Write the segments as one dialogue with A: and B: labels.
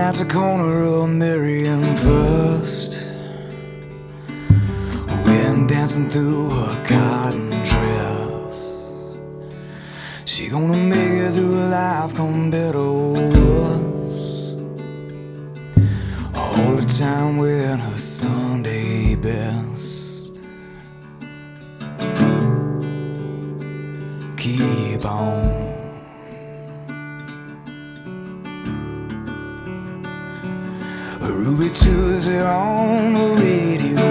A: at the corner of Marion First, wind dancing through her cotton dress. She gonna make it through life, come better or worse, all the time wearing her Sunday best. Keep on. Ruby Tuesday on the radio,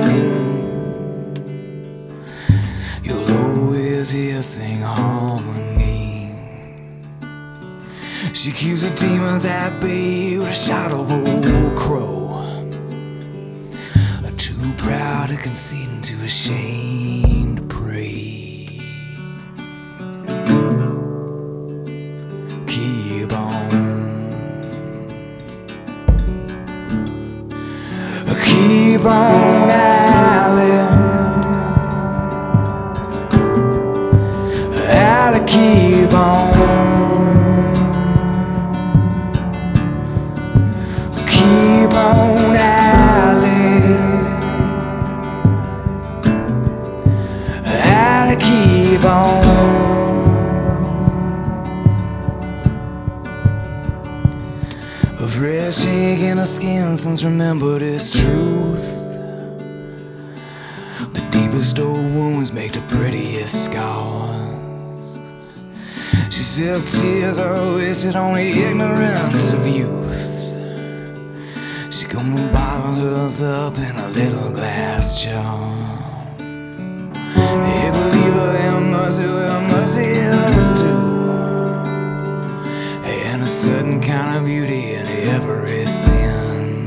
A: you'll always hear sing harmony. She keeps her demons at bay with a shout of old crow, too proud to concede and too ashamed to pray. Keep on. Keep on, Allie, Allie, keep on. Keep on, Allie, Allie, keep on. A fresh shake in her skin since remembered its truth. The deepest old wounds make the prettiest scars. She says tears are wasted on the ignorance of youth. She gonna bottle hers up in a little glass jar. Hey, believer in mercy where mercy is due, and a certain kind of beauty in every sin.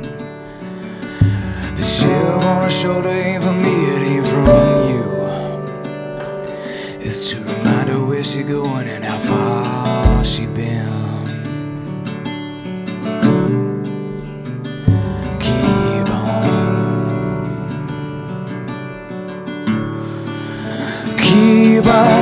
A: The chip on her shoulder ain't from me, it ain't from you. It's to remind her where she going and how far she been. Keep on. Keep on.